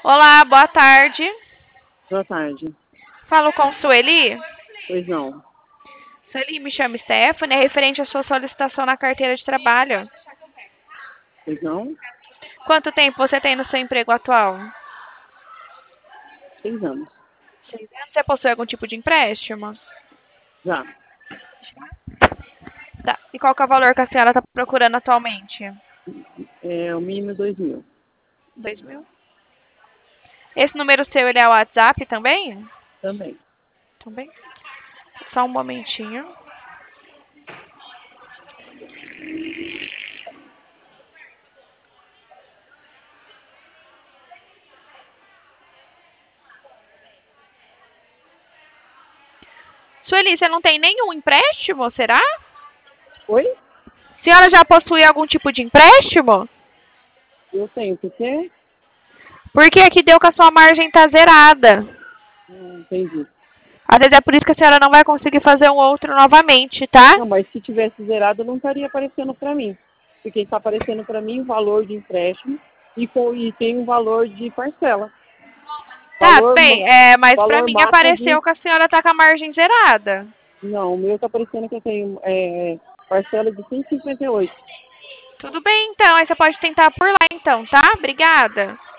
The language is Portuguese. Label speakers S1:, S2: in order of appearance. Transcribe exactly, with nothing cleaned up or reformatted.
S1: Olá, boa tarde.
S2: Boa tarde.
S1: Falo com Sueli.
S2: Pois não.
S1: Sueli, me chamo Stephanie, é referente à sua solicitação na carteira de trabalho.
S2: Pois não?
S1: Quanto tempo você tem no seu emprego atual?
S2: Seis anos.
S1: Seis anos. Você possui algum tipo de empréstimo?
S2: Já.
S1: Tá. E qual que é o valor que a senhora está procurando atualmente?
S2: É o mínimo dois mil.
S1: Dois mil? Esse número seu, ele é o WhatsApp também?
S2: Também.
S1: Também. Só um momentinho. Sueli, você não tem nenhum empréstimo, será?
S2: Oi?
S1: A senhora já possui algum tipo de empréstimo?
S2: Eu tenho, porque?
S1: Porque aqui deu que a sua margem está zerada.
S2: Não entendi.
S1: Às vezes é por isso que a senhora não vai conseguir fazer um outro novamente, tá?
S2: Não, mas se tivesse zerado, não estaria aparecendo para mim. Porque está aparecendo para mim o valor de empréstimo e, com, e tem um valor de parcela.
S1: Tá,
S2: Valor,
S1: bem, é, mas pra
S2: valor
S1: mim
S2: máximo de...
S1: apareceu que a senhora tá com a margem zerada.
S2: Não, o meu está aparecendo que eu tenho é, parcela de cento e cinquenta e oito.
S1: Tudo bem, então. Aí você pode tentar por lá, então, tá? Obrigada.